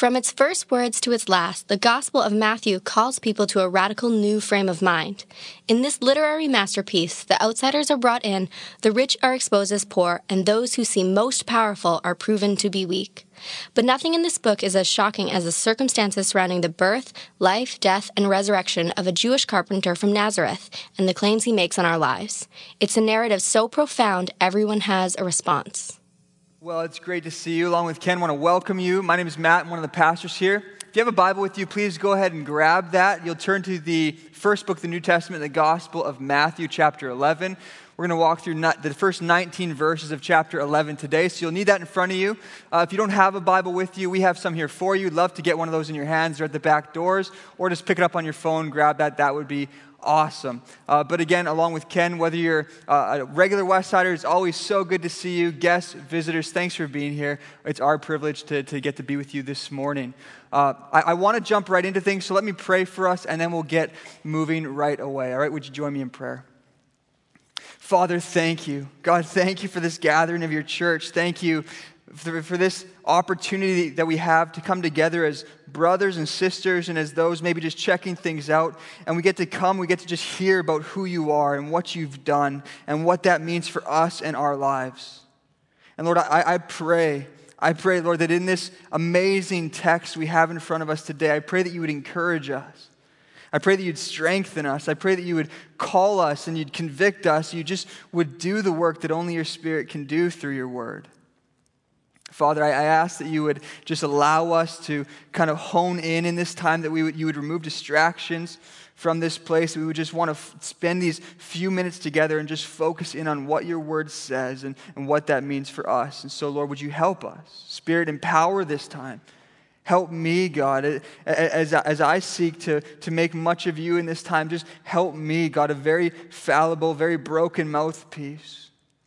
From its first words to its last, the Gospel of Matthew calls people to a radical new frame of mind. In this literary masterpiece, the outsiders are brought in, the rich are exposed as poor, and those who seem most powerful are proven to be weak. But nothing in this book is as shocking as the circumstances surrounding the birth, life, death, and resurrection of a Jewish carpenter from Nazareth and the claims he makes on our lives. It's a narrative so profound, everyone has a response. Well, it's great to see you. Along with Ken, I want to welcome you. My name is Matt. I'm one of the pastors here. If you have a Bible with you, please go ahead and grab that. You'll turn to the first book of the New Testament, the Gospel of Matthew, chapter 11. We're going to walk through the first 19 verses of chapter 11 today, so you'll need that in front of you. If you don't have a Bible with you, we have some here for you. We'd love to get one of those in your hands. They're at the back doors, or just pick it up on your phone, grab that. That would be awesome. But again, along with Ken, whether you're a regular Westsider, it's always so good to see you. Guests, visitors, thanks for being here. It's our privilege to get to be with you this morning. I want to jump right into things, so let me pray for us, and then we'll get moving right away. All right, would you join me in prayer? Father, thank you. God, thank you for this gathering of your church. Thank you for this opportunity that we have to come together as brothers and sisters and as those maybe just checking things out. And we get to just hear about who you are and what you've done and what that means for us and our lives. And Lord, I pray, Lord, that in this amazing text we have in front of us today, I pray that you would encourage us. I pray that you'd strengthen us. I pray that you would call us and you'd convict us. You just would do the work that only your Spirit can do through your word. Father, I ask that you would just allow us to kind of hone in this time, that you would remove distractions from this place. We would just want to spend these few minutes together and just focus in on what your word says and what that means for us. And so, Lord, would you help us? Spirit, empower this time. Help me, God, as I seek to make much of you in this time. Just help me, God, a very fallible, very broken mouthpiece.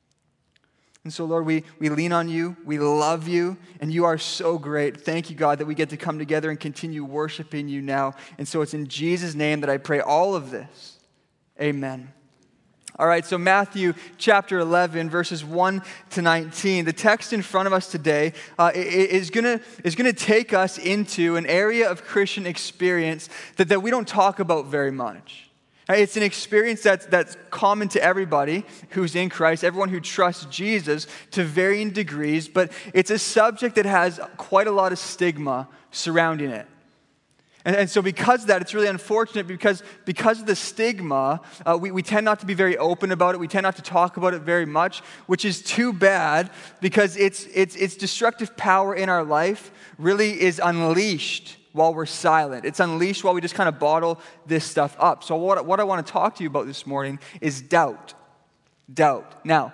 And so, Lord, we lean on you, we love you, and you are so great. Thank you, God, that we get to come together and continue worshiping you now. And so it's in Jesus' name that I pray all of this. Amen. All right, so Matthew chapter 11, verses 1 to 19. The text in front of us today is going to take us into an area of Christian experience that we don't talk about very much. It's an experience that's common to everybody who's in Christ, everyone who trusts Jesus to varying degrees, but it's a subject that has quite a lot of stigma surrounding it. And so because of that, it's really unfortunate because of the stigma, we tend not to be very open about it. We tend not to talk about it very much, which is too bad because its destructive power in our life really is unleashed while we're silent. It's unleashed while we just kind of bottle this stuff up. So what I want to talk to you about this morning is doubt. Doubt. Now,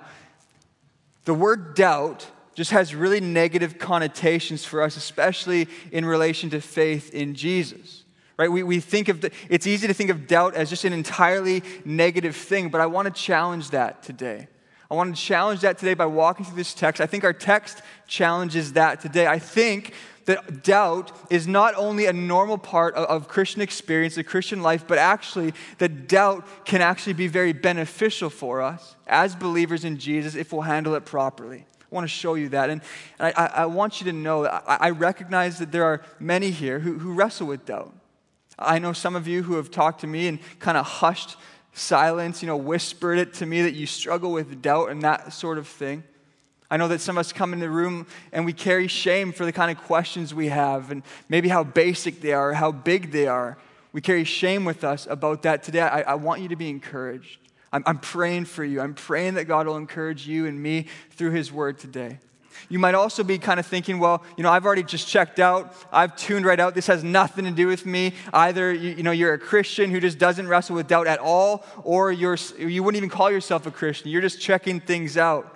the word doubt just has really negative connotations for us, especially in relation to faith in Jesus. Right? We think of it's easy to think of doubt as just an entirely negative thing, but I want to challenge that today. I want to challenge that today by walking through this text. I think our text challenges that today. I think that doubt is not only a normal part of Christian experience, the Christian life, but actually that doubt can actually be very beneficial for us as believers in Jesus if we'll handle it properly. I want to show you that. And I want you to know that I recognize that there are many here who wrestle with doubt. I know some of you who have talked to me and kind of hushed silence, whispered it to me that you struggle with doubt and that sort of thing. I know that some of us come in the room and we carry shame for the kind of questions we have and maybe how basic they are, or how big they are. We carry shame with us about that today. I want you to be encouraged. I'm praying for you. I'm praying that God will encourage you and me through his word today. You might also be kind of thinking, well, I've already just checked out. I've tuned right out. This has nothing to do with me. Either, you're a Christian who just doesn't wrestle with doubt at all, or you wouldn't even call yourself a Christian. You're just checking things out.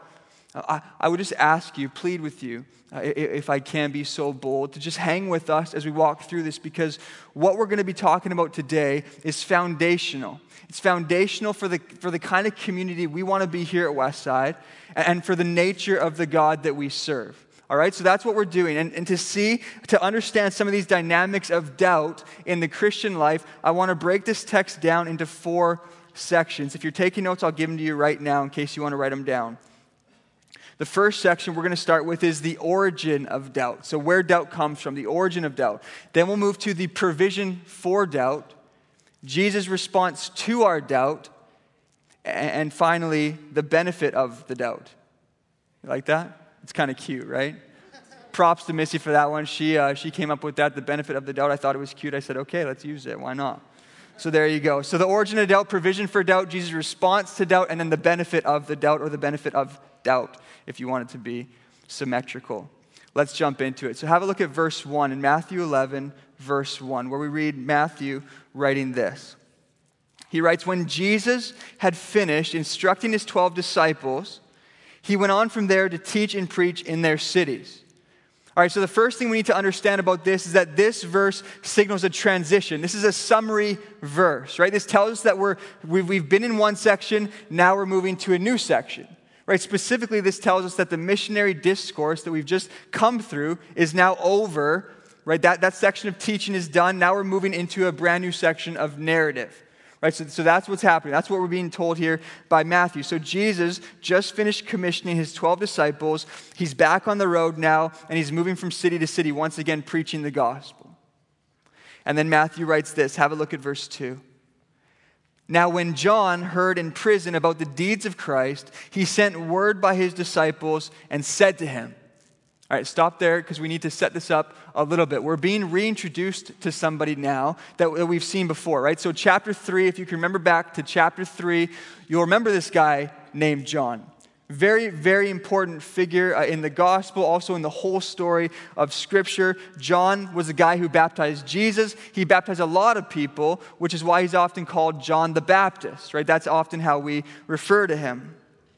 I would just ask you, plead with you, if I can be so bold, to just hang with us as we walk through this, because what we're going to be talking about today is foundational. It's foundational for the kind of community we want to be here at Westside and for the nature of the God that we serve. All right, so that's what we're doing. And to understand some of these dynamics of doubt in the Christian life, I want to break this text down into 4 sections. If you're taking notes, I'll give them to you right now in case you want to write them down. The first section we're going to start with is the origin of doubt. So where doubt comes from, the origin of doubt. Then we'll move to the provision for doubt, Jesus' response to our doubt, and finally, the benefit of the doubt. You like that? It's kind of cute, right? Props to Missy for that one. She came up with that, the benefit of the doubt. I thought it was cute. I said, okay, let's use it. Why not? So there you go. So the origin of doubt, provision for doubt, Jesus' response to doubt, and then the benefit of the doubt, or the benefit of doubt, if you want it to be symmetrical. Let's jump into it. So have a look at verse 1 in Matthew 11, verse 1, where we read Matthew writing this. He writes, when Jesus had finished instructing his 12 disciples, he went on from there to teach and preach in their cities. All right, so the first thing we need to understand about this is that this verse signals a transition. This is a summary verse, right? This tells us that we've been in one section, now we're moving to a new section, right? Specifically, this tells us that the missionary discourse that we've just come through is now over, right? That section of teaching is done. Now we're moving into a brand new section of narrative. Right, so that's what's happening. That's what we're being told here by Matthew. So Jesus just finished commissioning his 12 disciples. He's back on the road now, and he's moving from city to city, once again preaching the gospel. And then Matthew writes this. Have a look at verse 2. Now when John heard in prison about the deeds of Christ, he sent word by his disciples and said to him, all right, stop there because we need to set this up a little bit. We're being reintroduced to somebody now that we've seen before, right? So chapter 3, if you can remember back to chapter 3, you'll remember this guy named John. Very, very important figure in the gospel, also in the whole story of Scripture. John was the guy who baptized Jesus. He baptized a lot of people, which is why he's often called John the Baptist, right? That's often how we refer to him.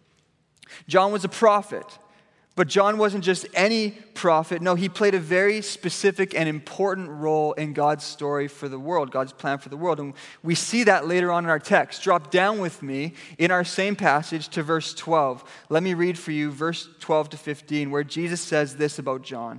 John was a prophet. But John wasn't just any prophet. No, he played a very specific and important role in God's story for the world, God's plan for the world. And we see that later on in our text. Drop down with me in our same passage to verse 12. Let me read for you verse 12 to 15, where Jesus says this about John.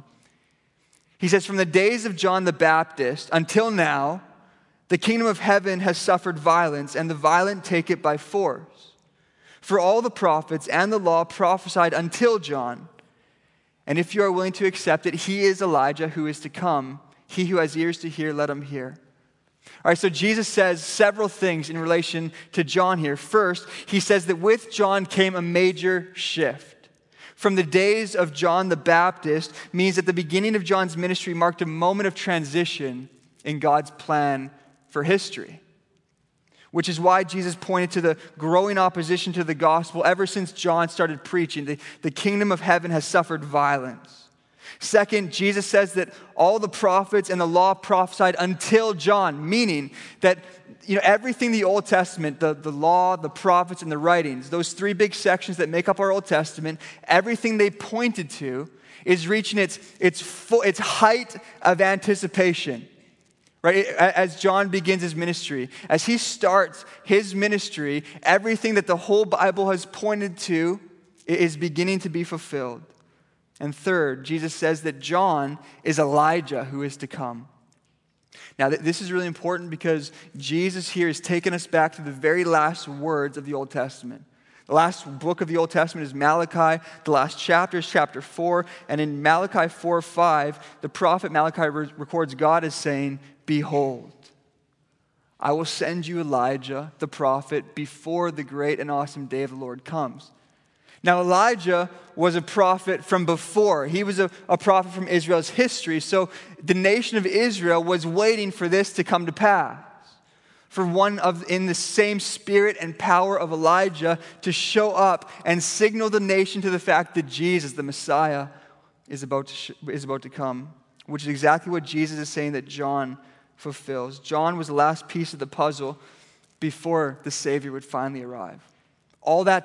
He says, from the days of John the Baptist until now, the kingdom of heaven has suffered violence, and the violent take it by force. For all the prophets and the law prophesied until John. And if you are willing to accept it, he is Elijah who is to come. He who has ears to hear, let him hear. All right, so Jesus says several things in relation to John here. First, he says that with John came a major shift. From the days of John the Baptist means that the beginning of John's ministry marked a moment of transition in God's plan for history. Which is why Jesus pointed to the growing opposition to the gospel ever since John started preaching. The kingdom of heaven has suffered violence. Second, Jesus says that all the prophets and the law prophesied until John, meaning that everything the Old Testament, the law, the prophets, and the writings, those three big sections that make up our Old Testament, everything they pointed to is reaching its height of anticipation. Right? As John begins his ministry, as he starts his ministry, everything that the whole Bible has pointed to is beginning to be fulfilled. And third, Jesus says that John is Elijah who is to come. Now, this is really important because Jesus here is taking us back to the very last words of the Old Testament. The last book of the Old Testament is Malachi. The last chapter is chapter 4. And in Malachi 4:5, the prophet Malachi records God as saying, behold, I will send you Elijah, the prophet, before the great and awesome day of the Lord comes. Now, Elijah was a prophet from before. He was a prophet from Israel's history. So the nation of Israel was waiting for this to come to pass. For one in the same spirit and power of Elijah to show up and signal the nation to the fact that Jesus, the Messiah, is about to come. Which is exactly what Jesus is saying that John fulfills. John was the last piece of the puzzle before the Savior would finally arrive. All of that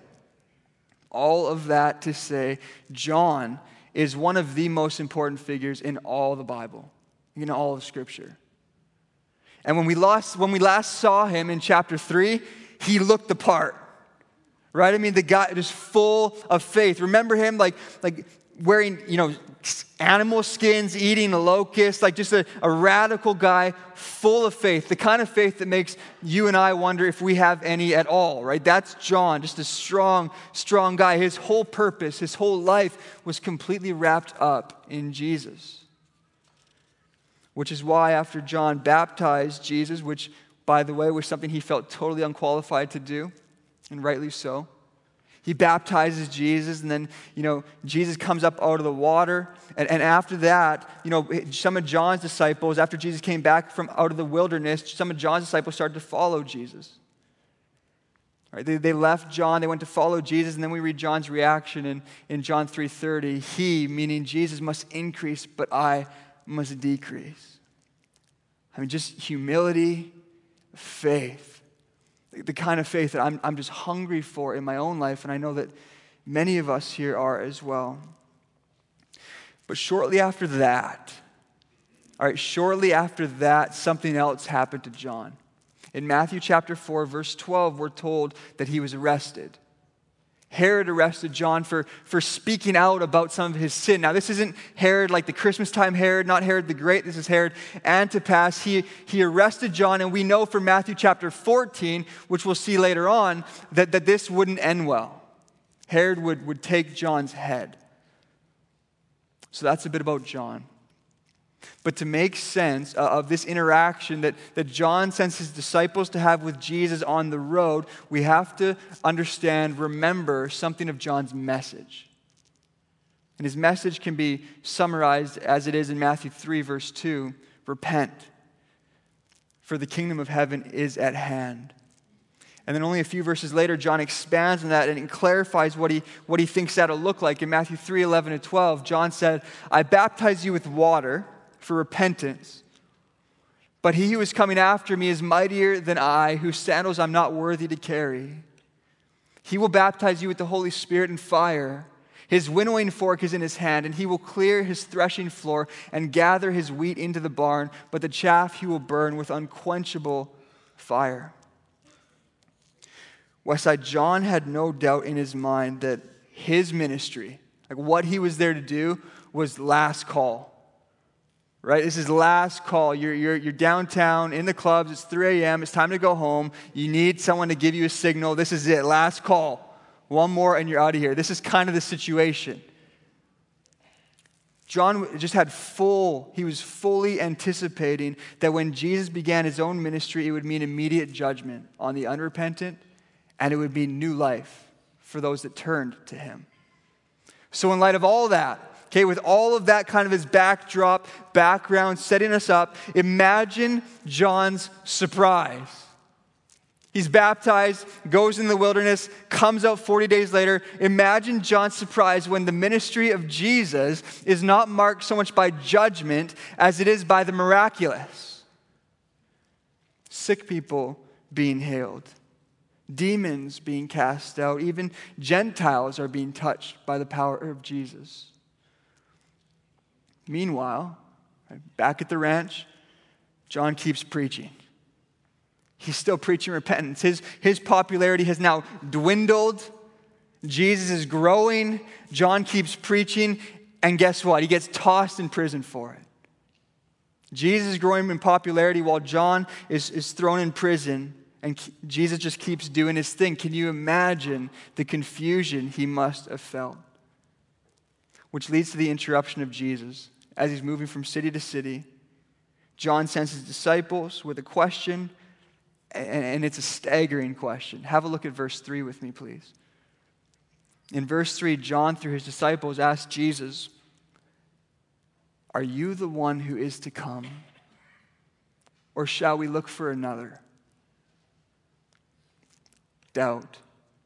to say, John is one of the most important figures in all the Bible, in all of Scripture. And when we last saw him in chapter 3, he looked the part, right? I mean, the guy is full of faith. Remember him, like wearing, animal skins, eating locusts, like just a radical guy full of faith, the kind of faith that makes you and I wonder if we have any at all, right? That's John, just a strong, strong guy. His whole purpose, his whole life was completely wrapped up in Jesus. Which is why after John baptized Jesus, which, by the way, was something he felt totally unqualified to do, and rightly so, he baptizes Jesus, and then, Jesus comes up out of the water. And after that, some of John's disciples, after Jesus came back from out of the wilderness, some of John's disciples started to follow Jesus. Right? They left John, they went to follow Jesus, and then we read John's reaction in John 3:30. He, meaning Jesus, must increase, but I must decrease. Just humility, faith. The kind of faith that I'm just hungry for in my own life, and I know that many of us here are as well. But shortly after that, something else happened to John. In Matthew chapter 4, verse 12, we're told that he was arrested. Herod arrested John for speaking out about some of his sin. Now, this isn't Herod like the Christmas time Herod, not Herod the Great. This is Herod Antipas. He arrested John, and we know from Matthew chapter 14, which we'll see later on, that this wouldn't end well. Herod would take John's head. So that's a bit about John. But to make sense of this interaction that John sends his disciples to have with Jesus on the road, we have to remember something of John's message. And his message can be summarized as it is in Matthew 3, verse 2, repent, for the kingdom of heaven is at hand. And then only a few verses later, John expands on that and clarifies what he thinks that'll look like. In Matthew 3, 11 and 12, John said, I baptize you with water for repentance. But he who is coming after me is mightier than I, whose sandals I'm not worthy to carry. He will baptize you with the Holy Spirit and fire. His winnowing fork is in his hand, and he will clear his threshing floor and gather his wheat into the barn, but the chaff he will burn with unquenchable fire. Westside, John had no doubt in his mind that his ministry, like what he was there to do, was last call. Right? This is last call. You're downtown in the clubs. It's 3 a.m. It's time to go home. You need someone to give you a signal. This is it. Last call. One more and you're out of here. This is kind of the situation. John just he was fully anticipating that when Jesus began his own ministry, it would mean immediate judgment on the unrepentant, and it would be new life for those that turned to him. So in light of all that, okay, with all of that kind of his background, setting us up, imagine John's surprise. He's baptized, goes in the wilderness, comes out 40 days later. Imagine John's surprise when the ministry of Jesus is not marked so much by judgment as it is by the miraculous. Sick people being healed, demons being cast out, even Gentiles are being touched by the power of Jesus. Meanwhile, back at the ranch, John keeps preaching. He's still preaching repentance. His popularity has now dwindled. Jesus is growing. John keeps preaching. And guess what? He gets tossed in prison for it. Jesus is growing in popularity while John is thrown in prison. And Jesus just keeps doing his thing. Can you imagine the confusion he must have felt? Which leads to the interruption of Jesus. As he's moving from city to city, John sends his disciples with a question, and it's a staggering question. Have a look at verse 3 with me, please. In verse 3, John, through his disciples, asked Jesus, "Are you the one who is to come, or shall we look for another?" Doubt.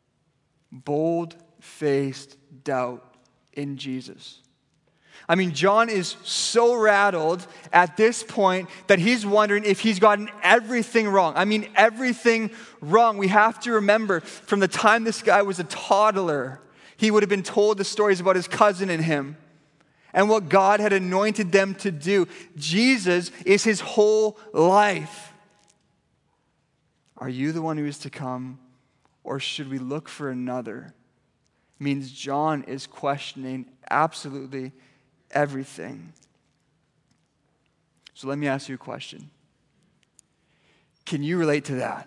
Bold-faced doubt in Jesus. John is so rattled at this point that he's wondering if he's gotten everything wrong. Everything wrong. We have to remember, from the time this guy was a toddler, he would have been told the stories about his cousin and him and what God had anointed them to do. Jesus is his whole life. Are you the one who is to come, or should we look for another? Means John is questioning absolutely everything. So let me ask you a question. Can you relate to that?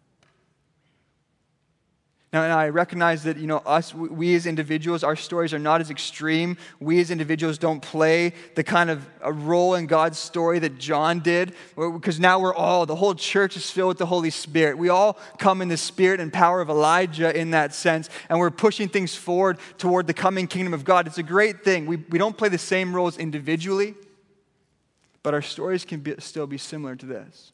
Now, and I recognize that, we as individuals, our stories are not as extreme. We as individuals don't play the kind of a role in God's story that John did, because now the whole church is filled with the Holy Spirit. We all come in the spirit and power of Elijah in that sense, and we're pushing things forward toward the coming kingdom of God. It's a great thing. We don't play the same roles individually, but our stories can still be similar to this.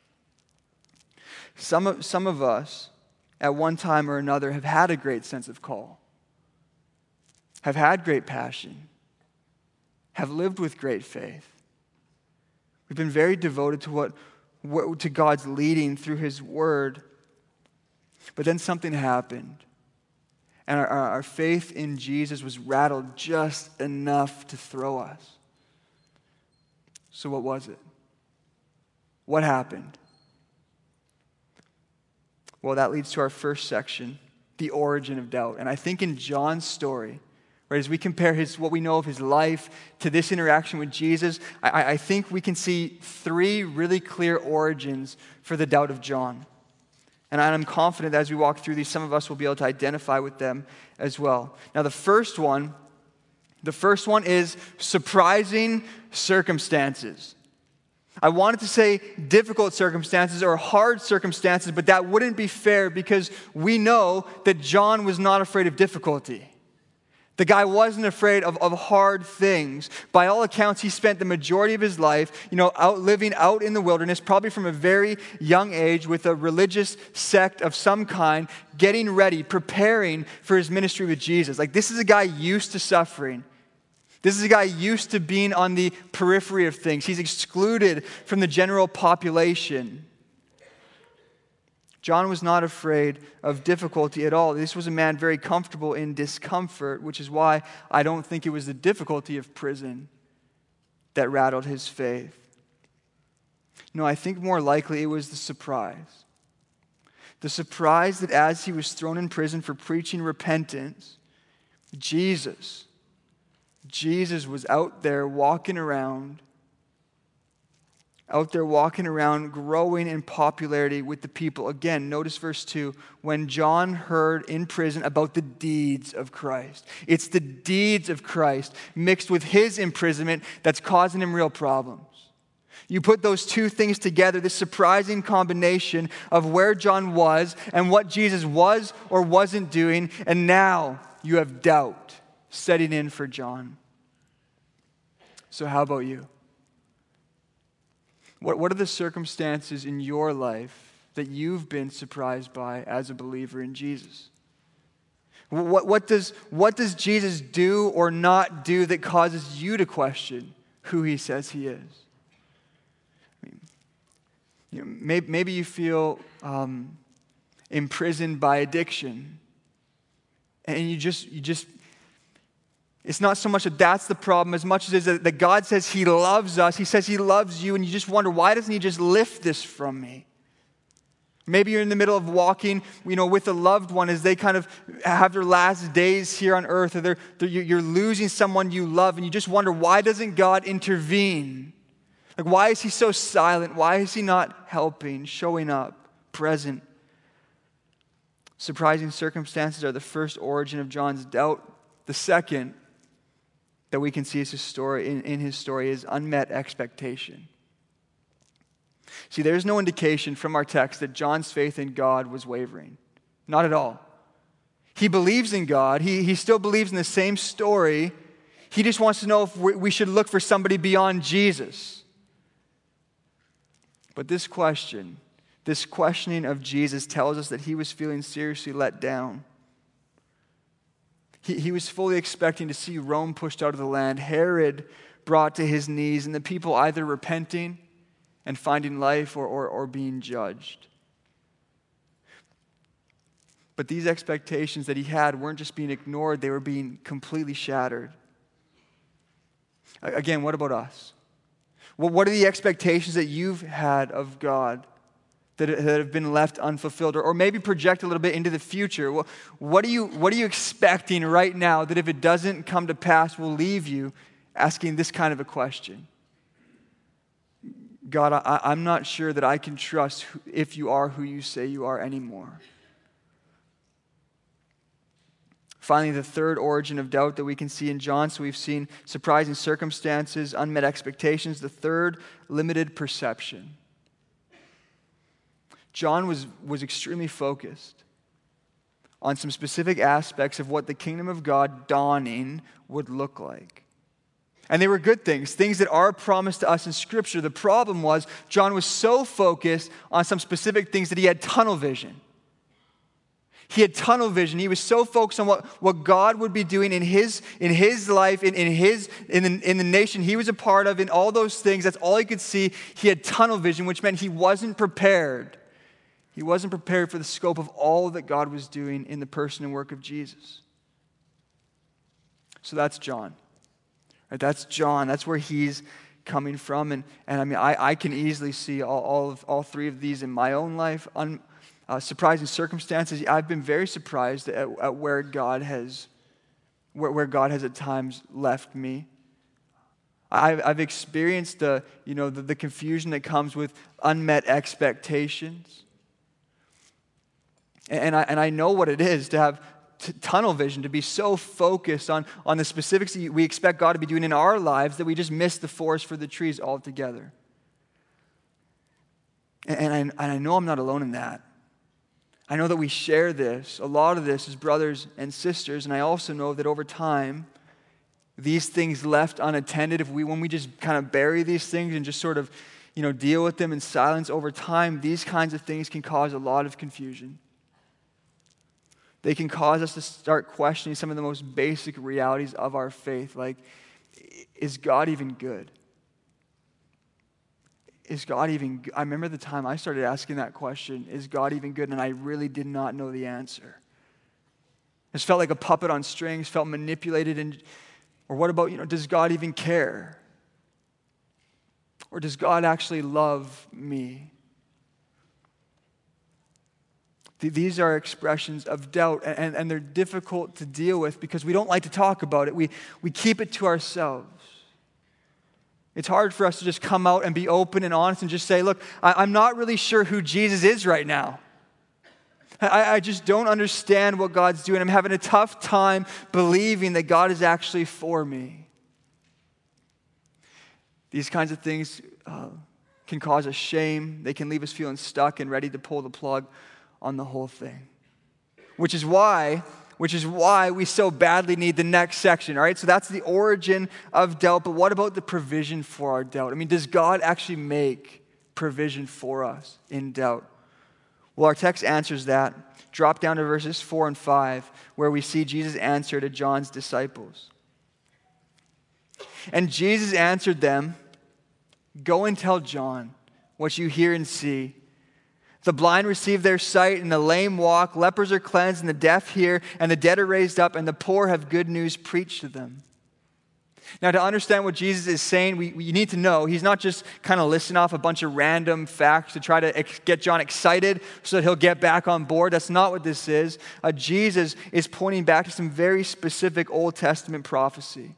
Some of us, at one time or another, have had a great sense of call, have had great passion, have lived with great faith. We've been very devoted to God's leading through His Word. But then something happened, and our faith in Jesus was rattled just enough to throw us. So what was it? What happened? Well, that leads to our first section, the origin of doubt. And I think in John's story, right, as we compare what we know of his life to this interaction with Jesus, I think we can see three really clear origins for the doubt of John. And I'm confident that as we walk through these, some of us will be able to identify with them as well. Now, the first one is surprising circumstances. I wanted to say difficult circumstances or hard circumstances, but that wouldn't be fair because we know that John was not afraid of difficulty. The guy wasn't afraid of hard things. By all accounts, he spent the majority of his life, living out in the wilderness, probably from a very young age with a religious sect of some kind, getting ready, preparing for his ministry with Jesus. Like, this is a guy used to suffering. This is a guy used to being on the periphery of things. He's excluded from the general population. John was not afraid of difficulty at all. This was a man very comfortable in discomfort, which is why I don't think it was the difficulty of prison that rattled his faith. No, I think more likely it was the surprise. The surprise that as he was thrown in prison for preaching repentance, Jesus was out there walking around, growing in popularity with the people. Again, notice verse 2, when John heard in prison about the deeds of Christ. It's the deeds of Christ mixed with his imprisonment that's causing him real problems. You put those two things together, this surprising combination of where John was and what Jesus was or wasn't doing, and now you have doubt setting in for John. So how about you? What are the circumstances in your life that you've been surprised by as a believer in Jesus? What does Jesus do or not do that causes you to question who he says he is? Maybe you feel imprisoned by addiction, and you just it's not so much that that's the problem as much as it is that God says he loves us. He says he loves you, and you just wonder, why doesn't he just lift this from me? Maybe you're in the middle of walking, with a loved one as they kind of have their last days here on earth, or you're losing someone you love, and you just wonder, why doesn't God intervene? Like, why is he so silent? Why is he not helping, showing up, present? Surprising circumstances are the first origin of John's doubt. The second that we can see in his story is unmet expectation. See, there's no indication from our text that John's faith in God was wavering. Not at all. He believes in God. He still believes in the same story. He just wants to know if we should look for somebody beyond Jesus. But this questioning of Jesus tells us that he was feeling seriously let down. He was fully expecting to see Rome pushed out of the land, Herod brought to his knees, and the people either repenting and finding life or being judged. But these expectations that he had weren't just being ignored, they were being completely shattered. Again, what about us? Well, what are the expectations that you've had of God that have been left unfulfilled? Or maybe project a little bit into the future. Well, what are you expecting right now that if it doesn't come to pass will leave you asking this kind of a question? God, I'm not sure that I can trust if you are who you say you are anymore. Finally, the third origin of doubt that we can see in John. So we've seen surprising circumstances, unmet expectations. The third, limited perception. John was extremely focused on some specific aspects of what the kingdom of God dawning would look like. And they were good things that are promised to us in Scripture. The problem was John was so focused on some specific things that he had tunnel vision. He had tunnel vision. He was so focused on what God would be doing in his life, in the nation he was a part of, in all those things. That's all he could see. He had tunnel vision, which meant he wasn't prepared. He wasn't prepared for the scope of all that God was doing in the person and work of Jesus. So that's John. Right? That's John. That's where he's coming from. And I mean, I can easily see all three of these in my own life. Surprising circumstances. I've been very surprised at where God has at times left me. I've experienced the confusion that comes with unmet expectations. And I know what it is to have tunnel vision, to be so focused on the specifics that we expect God to be doing in our lives that we just miss the forest for the trees altogether. And I know I'm not alone in that. I know that we share this, a lot of this as brothers and sisters, and I also know that over time, these things left unattended, when we just kind of bury these things and just sort of, deal with them in silence, over time, these kinds of things can cause a lot of confusion. They can cause us to start questioning some of the most basic realities of our faith, like, is God even good? Is God even good? I remember the time I started asking that question, is God even good? And I really did not know the answer. It felt like a puppet on strings, felt manipulated. Or what about, does God even care? Or does God actually love me? These are expressions of doubt, and they're difficult to deal with because we don't like to talk about it. We keep it to ourselves. It's hard for us to just come out and be open and honest and just say, look, I'm not really sure who Jesus is right now. I just don't understand what God's doing. I'm having a tough time believing that God is actually for me. These kinds of things can cause us shame. They can leave us feeling stuck and ready to pull the plug on the whole thing. Which is why we so badly need the next section, all right? So that's the origin of doubt, but what about the provision for our doubt? I mean, does God actually make provision for us in doubt? Well, our text answers that. Drop down to verses 4 and 5, where we see Jesus' answer to John's disciples. And Jesus answered them, "Go and tell John what you hear and see. The blind receive their sight, and the lame walk. Lepers are cleansed, and the deaf hear, and the dead are raised up, and the poor have good news preached to them." Now, to understand what Jesus is saying, we need to know he's not just kind of listing off a bunch of random facts to try to get John excited so that he'll get back on board. That's not what this is. Jesus is pointing back to some very specific Old Testament prophecy.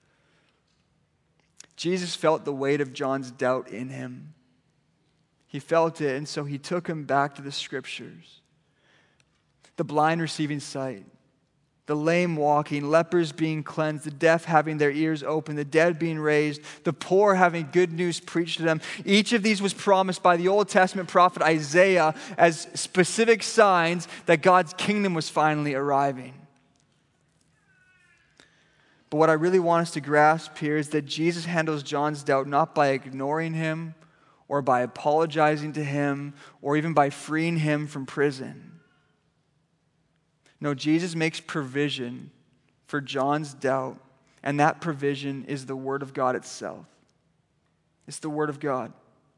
Jesus felt the weight of John's doubt in him. He felt it, and so he took him back to the Scriptures. The blind receiving sight, the lame walking, lepers being cleansed, the deaf having their ears open, the dead being raised, the poor having good news preached to them. Each of these was promised by the Old Testament prophet Isaiah as specific signs that God's kingdom was finally arriving. But what I really want us to grasp here is that Jesus handles John's doubt not by ignoring him or by apologizing to him or even by freeing him from prison. No, Jesus makes provision for John's doubt, and that provision is the Word of God itself. It's the Word of God.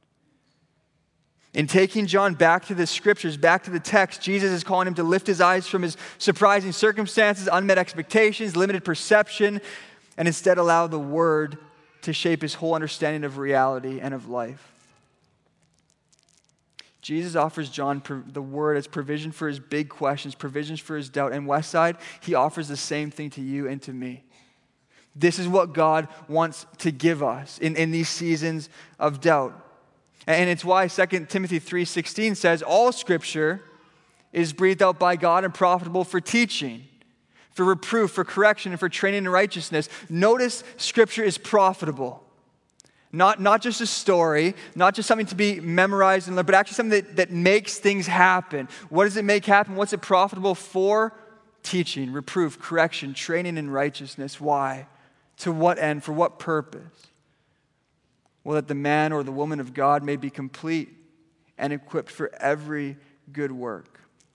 In taking John back to the Scriptures, back to the text, Jesus is calling him to lift his eyes from his surprising circumstances, unmet expectations, limited perception, and instead allow the Word to shape his whole understanding of reality and of life. Jesus offers John the word as provision for his big questions, provisions for his doubt. And Westside, he offers the same thing to you and to me. This is what God wants to give us in these seasons of doubt. And it's why 2 Timothy 3:16 says, all Scripture is breathed out by God and profitable for teaching, for reproof, for correction, and for training in righteousness. Notice Scripture is profitable. Not just a story, not just something to be memorized and learned, but actually something that makes things happen. What does it make happen? What's it profitable for? Teaching, reproof, correction, training in righteousness. Why? To what end? For what purpose? Well, that the man or the woman of God may be complete and equipped for every good work.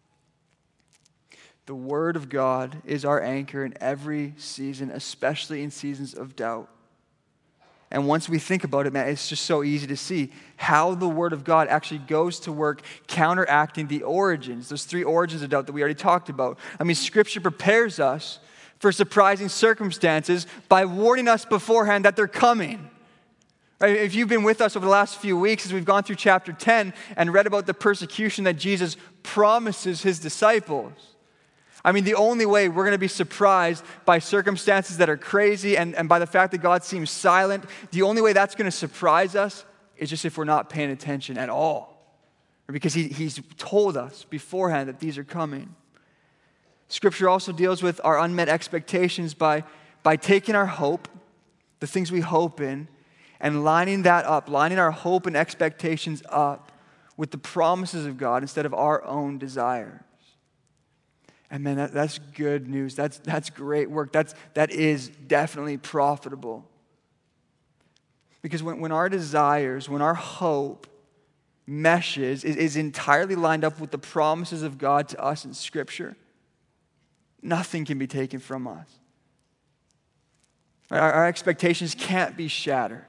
The Word of God is our anchor in every season, especially in seasons of doubt. And once we think about it, man, it's just so easy to see how the Word of God actually goes to work counteracting the origins, those three origins of doubt that we already talked about. I mean, Scripture prepares us for surprising circumstances by warning us beforehand that they're coming. Right? If you've been with us over the last few weeks as we've gone through chapter 10 and read about the persecution that Jesus promises his disciples, I mean, the only way we're going to be surprised by circumstances that are crazy and by the fact that God seems silent, the only way that's going to surprise us is just if we're not paying attention at all. Because he's told us beforehand that these are coming. Scripture also deals with our unmet expectations by taking our hope, the things we hope in, and lining that up, lining our hope and expectations up with the promises of God instead of our own desires. And man, that's good news. That's great work. That is definitely profitable. Because when our desires, when our hope meshes, is entirely lined up with the promises of God to us in Scripture, nothing can be taken from us. Our expectations can't be shattered.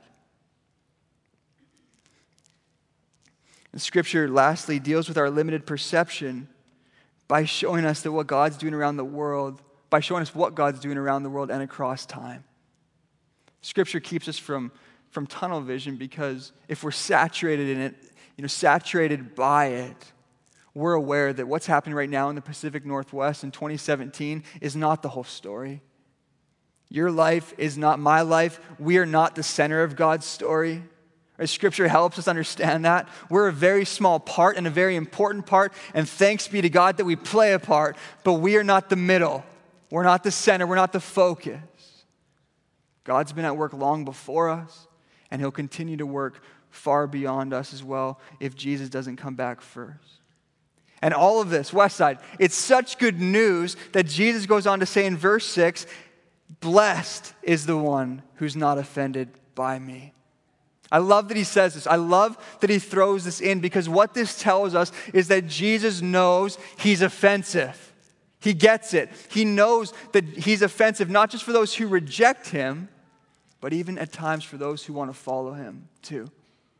And Scripture, lastly, deals with our limited perception by showing us that what God's doing around the world, by showing us what God's doing around the world and across time. Scripture keeps us from tunnel vision because if we're saturated in it, saturated by it, we're aware that what's happening right now in the Pacific Northwest in 2017 is not the whole story. Your life is not my life. We are not the center of God's story. Scripture helps us understand that. We're a very small part and a very important part, and thanks be to God that we play a part, but we are not the middle. We're not the center. We're not the focus. God's been at work long before us, and he'll continue to work far beyond us as well if Jesus doesn't come back first. And all of this, Westside, it's such good news that Jesus goes on to say in verse 6, blessed is the one who's not offended by me. I love that he says this. I love that he throws this in because what this tells us is that Jesus knows he's offensive. He gets it. He knows that he's offensive, not just for those who reject him, but even at times for those who want to follow him too.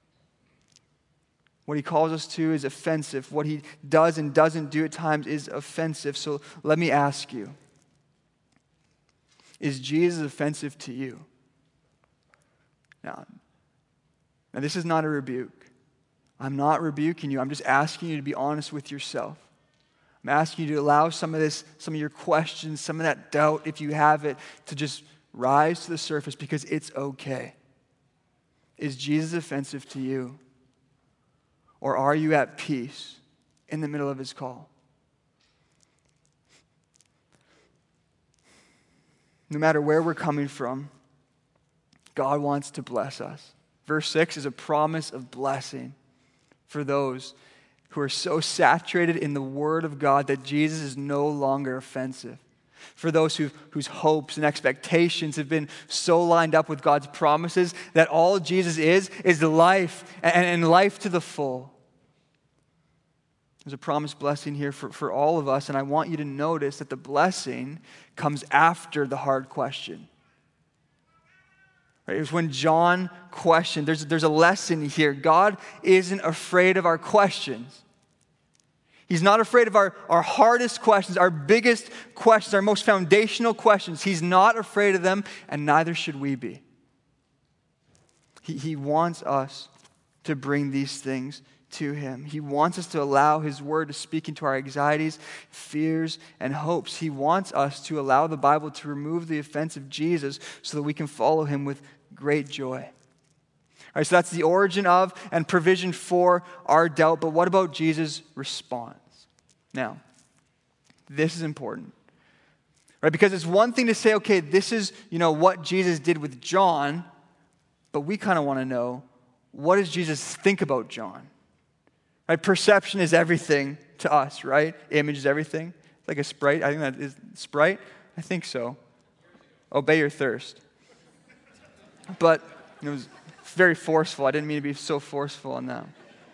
What he calls us to is offensive. What he does and doesn't do at times is offensive. So let me ask you, is Jesus offensive to you? Now, this is not a rebuke. I'm not rebuking you. I'm just asking you to be honest with yourself. I'm asking you to allow some of your questions, some of that doubt, if you have it, to just rise to the surface because it's okay. Is Jesus offensive to you? Or are you at peace in the middle of his call? No matter where we're coming from, God wants to bless us. Verse 6 is a promise of blessing for those who are so saturated in the Word of God that Jesus is no longer offensive. For those whose hopes and expectations have been so lined up with God's promises that all Jesus is life and life to the full. There's a promised blessing here for all of us, and I want you to notice that the blessing comes after the hard question. It was when John questioned. There's a lesson here. God isn't afraid of our questions. He's not afraid of our hardest questions, our biggest questions, our most foundational questions. He's not afraid of them, and neither should we be. He wants us to bring these things to him. He wants us to allow his word to speak into our anxieties, fears, and hopes. He wants us to allow the Bible to remove the offense of Jesus so that we can follow him with great joy. All right, so that's the origin of and provision for our doubt. But what about Jesus' response? Now, this is important. Right? Because it's one thing to say, okay, this is, what Jesus did with John, but we kind of want to know, what does Jesus think about John? Right? Perception is everything to us, right? Image is everything. Like a Sprite. I think that is Sprite. I think so. Obey your thirst. But it was very forceful. I didn't mean to be so forceful on that.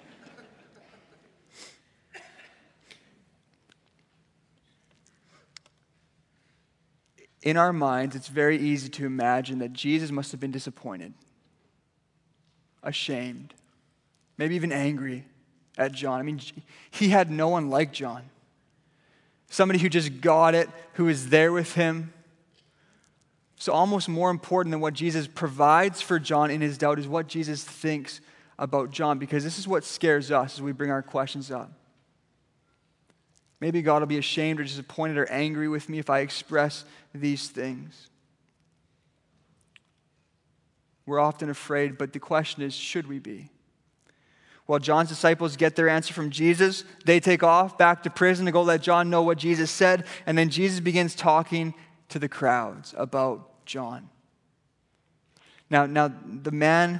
In our minds, it's very easy to imagine that Jesus must have been disappointed, ashamed, maybe even angry at John. I mean, he had no one like John. Somebody who just got it, who was there with him. So almost more important than what Jesus provides for John in his doubt is what Jesus thinks about John, because this is what scares us as we bring our questions up. Maybe God will be ashamed or disappointed or angry with me if I express these things. We're often afraid, but the question is, should we be? While John's disciples get their answer from Jesus, they take off back to prison to go let John know what Jesus said, and then Jesus begins talking to the crowds about John. Now the man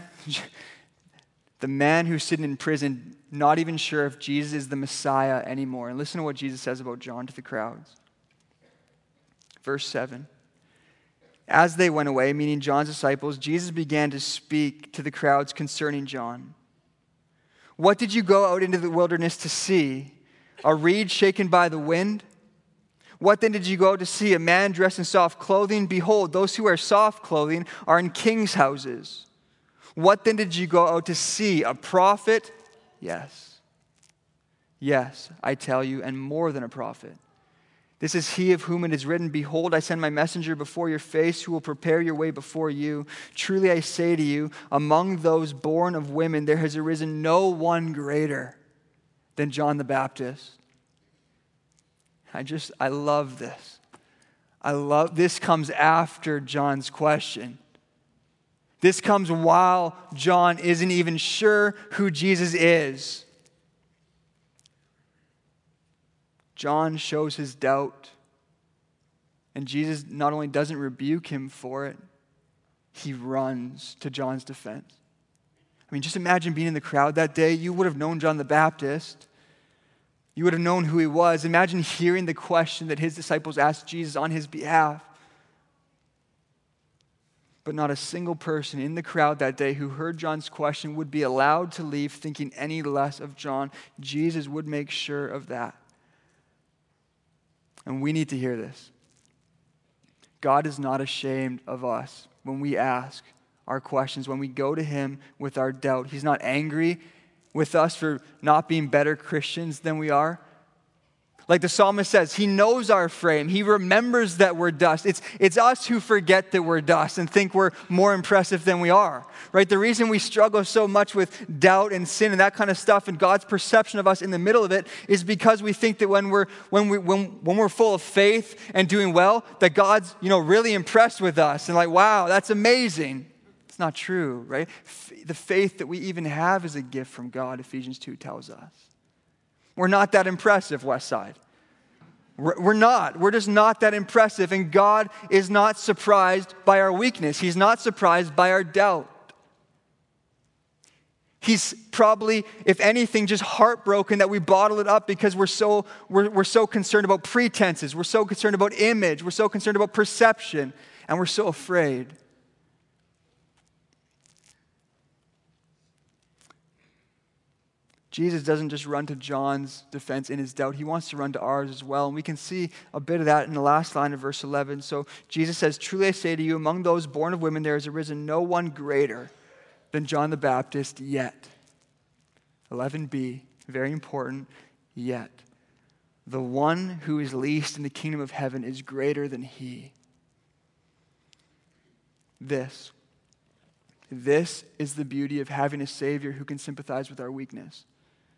who's sitting in prison, not even sure if Jesus is the Messiah anymore. And listen to what Jesus says about John to the crowds. Verse 7. As they went away, meaning John's disciples, Jesus began to speak to the crowds concerning John. What did you go out into the wilderness to see? A reed shaken by the wind? What then did you go to see? A man dressed in soft clothing? Behold, those who wear soft clothing are in kings' houses. What then did you go out to see? A prophet? Yes. Yes, I tell you, and more than a prophet. This is he of whom it is written, behold, I send my messenger before your face who will prepare your way before you. Truly I say to you, among those born of women, there has arisen no one greater than John the Baptist. I love this. This comes after John's question. This comes while John isn't even sure who Jesus is. John shows his doubt. And Jesus not only doesn't rebuke him for it, he runs to John's defense. I mean, just imagine being in the crowd that day. You would have known John the Baptist. You would have known who he was. Imagine hearing the question that his disciples asked Jesus on his behalf. But not a single person in the crowd that day who heard John's question would be allowed to leave thinking any less of John. Jesus would make sure of that. And we need to hear this. God is not ashamed of us when we ask our questions, when we go to him with our doubt. He's not angry with us for not being better Christians than we are. Like the psalmist says, he knows our frame. He remembers that we're dust. It's us who forget that we're dust and think we're more impressive than we are, right? The reason we struggle so much with doubt and sin and that kind of stuff and God's perception of us in the middle of it is because we think that when we're full of faith and doing well, that God's, really impressed with us and like, wow, that's amazing. It's not true, right? The faith that we even have is a gift from God, Ephesians 2 tells us. We're not that impressive, Westside. We're not. We're just not that impressive. And God is not surprised by our weakness. He's not surprised by our doubt. He's probably, if anything, just heartbroken that we bottle it up because we're so concerned about pretenses. We're so concerned about image. We're so concerned about perception. And we're so afraid. Jesus doesn't just run to John's defense in his doubt. He wants to run to ours as well. And we can see a bit of that in the last line of verse 11. So Jesus says, truly I say to you, among those born of women, there has arisen no one greater than John the Baptist yet. 11b, very important, yet. The one who is least in the kingdom of heaven is greater than he. This is the beauty of having a Savior who can sympathize with our weakness.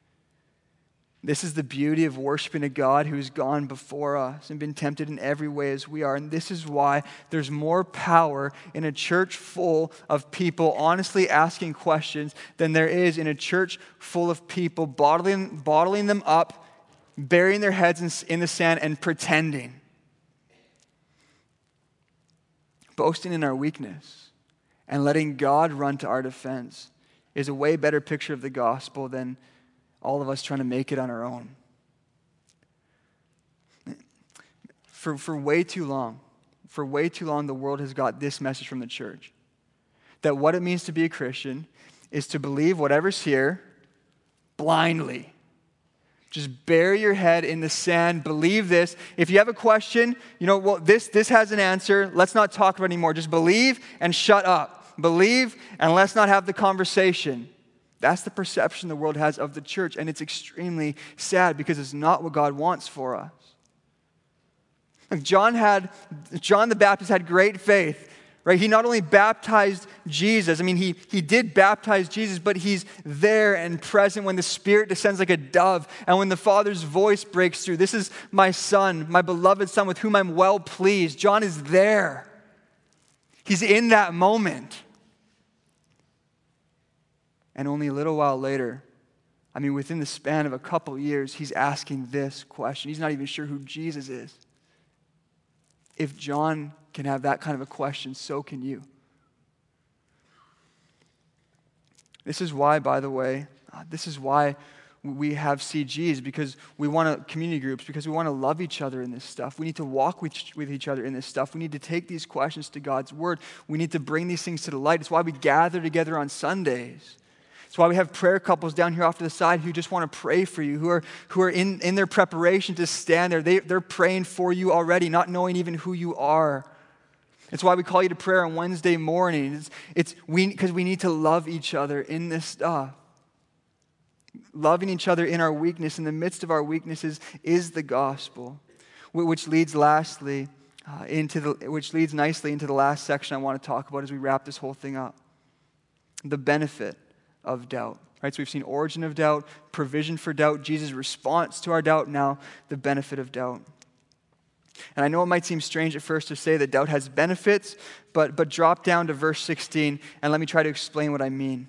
This is the beauty of worshiping a God who's gone before us and been tempted in every way as we are. And this is why there's more power in a church full of people honestly asking questions than there is in a church full of people bottling them up, burying their heads in the sand and pretending. Boasting in our weakness and letting God run to our defense is a way better picture of the gospel than all of us trying to make it on our own. For way too long, the world has got this message from the church. That what it means to be a Christian is to believe whatever's here blindly. Just bury your head in the sand, believe this. If you have a question, this has an answer. Let's not talk about it anymore. Just believe and shut up. Believe and let's not have the conversation. That's the perception the world has of the church, and it's extremely sad because it's not what God wants for us. John the Baptist had great faith, right? He not only baptized Jesus, he did baptize Jesus, but he's there and present when the Spirit descends like a dove and when the Father's voice breaks through. This is my Son, my beloved Son with whom I'm well pleased. John is there. He's in that moment. And only a little while later, within the span of a couple years, he's asking this question. He's not even sure who Jesus is. If John can have that kind of a question, so can you. This is why, by the way, we have CGs, because we want community groups, because we want to love each other in this stuff. We need to walk with each other in this stuff. We need to take these questions to God's word. We need to bring these things to the light. It's why we gather together on Sundays. It's why we have prayer couples down here off to the side who just want to pray for you, who are in their preparation to stand there. They're praying for you already, not knowing even who you are. It's why we call you to prayer on Wednesday morning. Because we need to love each other in this stuff. Loving each other in our weakness, in the midst of our weaknesses, is the gospel, which leads nicely into the last section I want to talk about as we wrap this whole thing up. The benefit of doubt. Right? So we've seen origin of doubt, provision for doubt, Jesus' response to our doubt, now the benefit of doubt. And I know it might seem strange at first to say that doubt has benefits, but drop down to verse 16 and let me try to explain what I mean.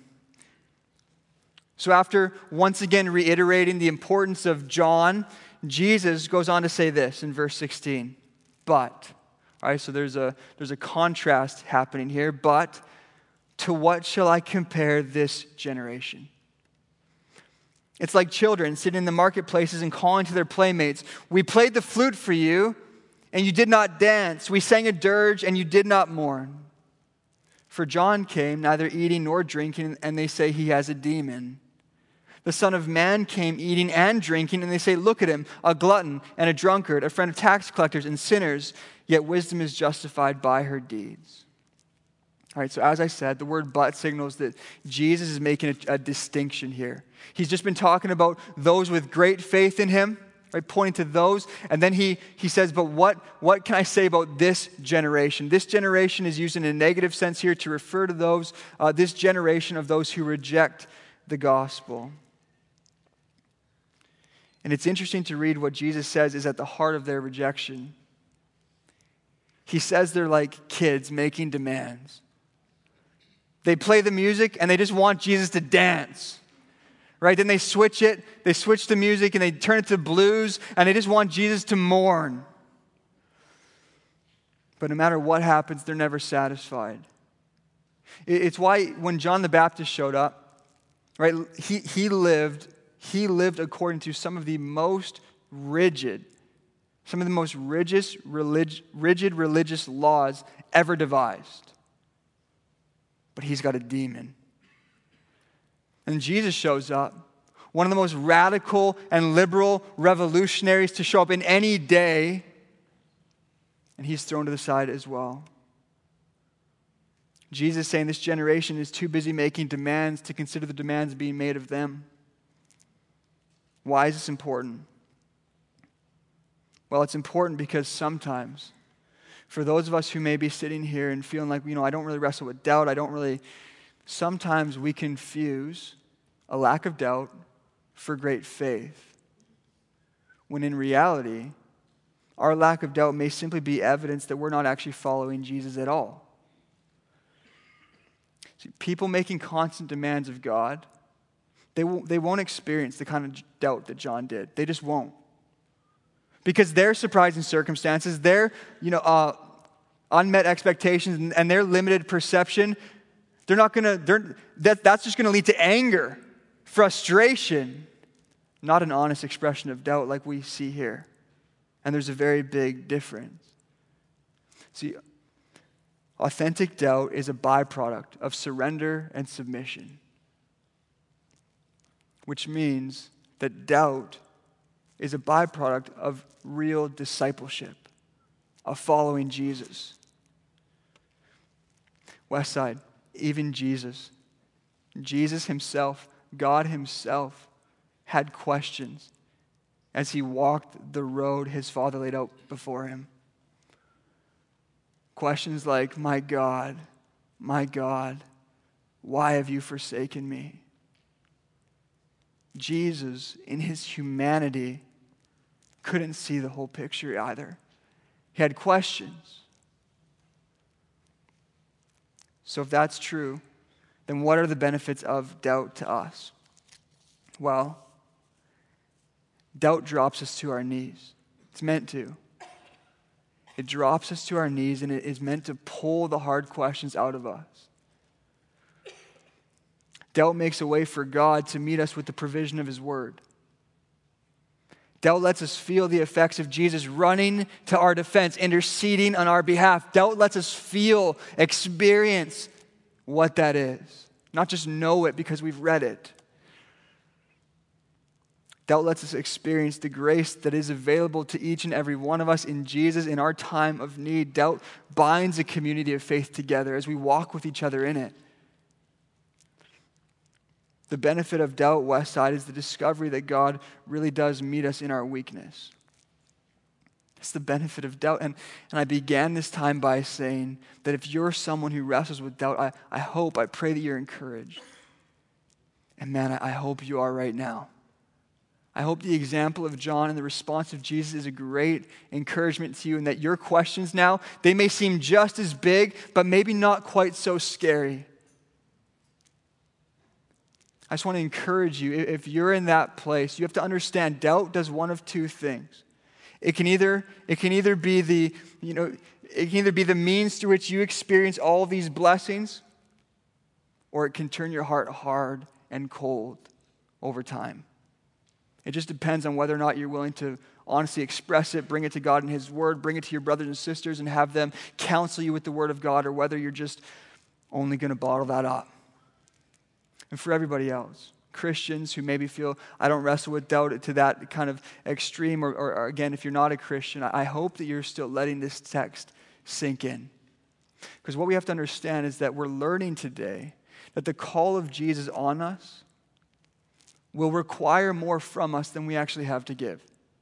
So after once again reiterating the importance of John, Jesus goes on to say this in verse 16. But, all right, so there's a contrast happening here. But to what shall I compare this generation? It's like children sitting in the marketplaces and calling to their playmates, "We played the flute for you, and you did not dance. We sang a dirge, and you did not mourn. For John came, neither eating nor drinking, and they say he has a demon. The Son of Man came eating and drinking, and they say, look at him, a glutton and a drunkard, a friend of tax collectors and sinners, yet wisdom is justified by her deeds." All right, so as I said, the word "but" signals that Jesus is making a distinction here. He's just been talking about those with great faith in him, right, pointing to those. And then he says, but what can I say about this generation? This generation is used in a negative sense here to refer to those, this generation of those who reject the gospel. And it's interesting to read what Jesus says is at the heart of their rejection. He says they're like kids making demands. They play the music and they just want Jesus to dance, right? Then they switch the music and they turn it to blues and they just want Jesus to mourn. But no matter what happens, they're never satisfied. It's why when John the Baptist showed up, right, he lived according to some of the most rigid religious laws ever devised. But he's got a demon. And Jesus shows up, one of the most radical and liberal revolutionaries to show up in any day, and he's thrown to the side as well. Jesus is saying this generation is too busy making demands to consider the demands being made of them. Why is this important? Well, it's important because sometimes, for those of us who may be sitting here and feeling like, I don't really wrestle with doubt, sometimes we confuse a lack of doubt for great faith. when in reality, our lack of doubt may simply be evidence that we're not actually following Jesus at all. See, people making constant demands of God, they won't experience the kind of doubt that John did. They just won't. Because their surprising circumstances, their unmet expectations, and their limited perception, that's just going to lead to anger, frustration, not an honest expression of doubt like we see here. And there's a very big difference. See, authentic doubt is a byproduct of surrender and submission, which means that doubt is a byproduct of real discipleship, of following Jesus. Westside, even Jesus himself, God himself, had questions as he walked the road his Father laid out before him. Questions like, my God, why have you forsaken me? Jesus, in his humanity, couldn't see the whole picture either. He had questions. So if that's true, then what are the benefits of doubt to us? Well, doubt drops us to our knees. It's meant to. It drops us to our knees, and it is meant to pull the hard questions out of us. Doubt makes a way for God to meet us with the provision of his word. Doubt lets us feel the effects of Jesus running to our defense, interceding on our behalf. Doubt lets us feel, experience what that is, not just know it because we've read it. Doubt lets us experience the grace that is available to each and every one of us in Jesus in our time of need. Doubt binds a community of faith together as we walk with each other in it. The benefit of doubt, Westside, is the discovery that God really does meet us in our weakness. It's the benefit of doubt. And I began this time by saying that if you're someone who wrestles with doubt, I pray that you're encouraged. And man, I hope you are right now. I hope the example of John and the response of Jesus is a great encouragement to you, and that your questions now, they may seem just as big, but maybe not quite so scary. I just want to encourage you, if you're in that place, you have to understand doubt does one of two things. It can either be the means through which you experience all these blessings, or it can turn your heart hard and cold over time. It just depends on whether or not you're willing to honestly express it, bring it to God in his word, bring it to your brothers and sisters and have them counsel you with the word of God, or whether you're just only going to bottle that up. And for everybody else, Christians who maybe feel, I don't wrestle with doubt to that kind of extreme, or again, if you're not a Christian, I hope that you're still letting this text sink in. Because what we have to understand is that we're learning today that the call of Jesus on us will require more from us than we actually have to give.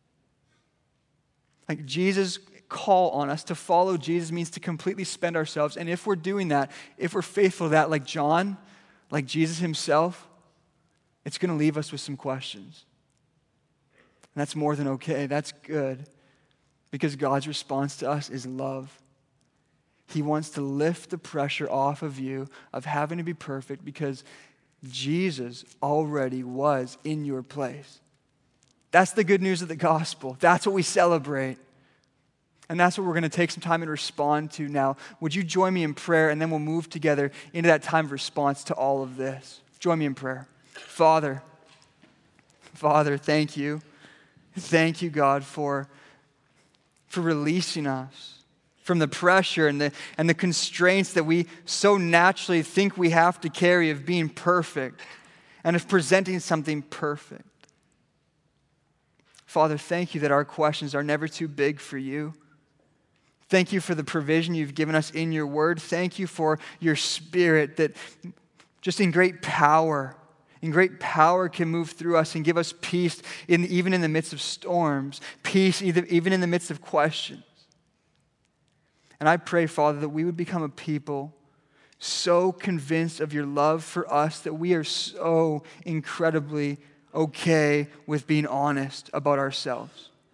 Like Jesus' call on us to follow Jesus means to completely spend ourselves. And if we're doing that, if we're faithful to that, like John, like Jesus himself, it's going to leave us with some questions. And that's more than okay. That's good. Because God's response to us is love. He wants to lift the pressure off of you of having to be perfect, because Jesus already was in your place. That's the good news of the gospel. That's what we celebrate. And that's what we're going to take some time and respond to now. Would you join me in prayer, and then we'll move together into that time of response to all of this. Join me in prayer. Father, thank you. Thank you, God, for releasing us from the pressure and the constraints that we so naturally think we have to carry of being perfect and of presenting something perfect. Father, thank you that our questions are never too big for you. Thank you for the provision you've given us in your word. Thank you for your Spirit that just in great power can move through us and give us peace even in the midst of storms, peace even in the midst of questions. And I pray, Father, that we would become a people so convinced of your love for us that we are so incredibly okay with being honest about ourselves.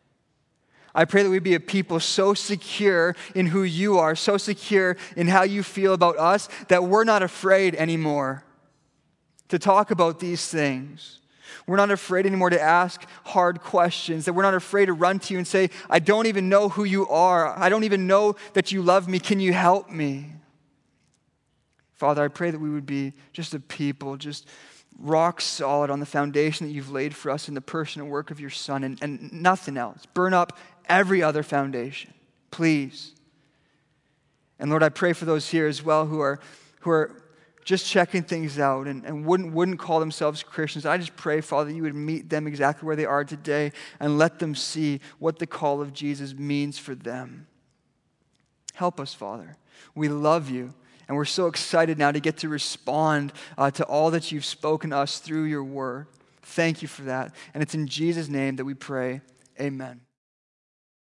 I pray that we be a people so secure in who you are, so secure in how you feel about us, that we're not afraid anymore to talk about these things. We're not afraid anymore to ask hard questions, that we're not afraid to run to you and say, I don't even know who you are. I don't even know that you love me. Can you help me? Father, I pray that we would be just a people, just rock solid on the foundation that you've laid for us in the person and work of your Son, and nothing else. Burn up every other foundation, please. And Lord, I pray for those here as well who are just checking things out and wouldn't call themselves Christians. I just pray, Father, that you would meet them exactly where they are today and let them see what the call of Jesus means for them. Help us, Father. We love you, and we're so excited now to get to respond to all that you've spoken to us through your word. Thank you for that. And it's in Jesus' name that we pray. Amen.